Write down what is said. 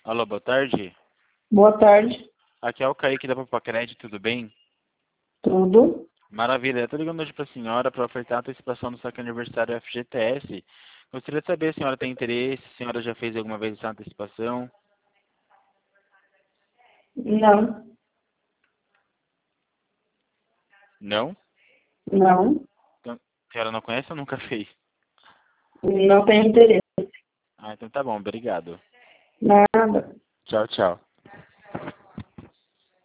Alô, boa tarde. Boa tarde. Aqui é o Kaique da Papacred, tudo bem? Tudo? Maravilha, eu tô ligando hoje pra senhora para ofertar a antecipação do saque aniversário FGTS. Gostaria de saber se a senhora tem interesse, se a senhora já fez alguma vez essa antecipação. Não. Não? Não. Então, a senhora não conhece ou nunca fez? Não tenho interesse. Ah, então tá bom, obrigado. Nada. Tchau, tchau.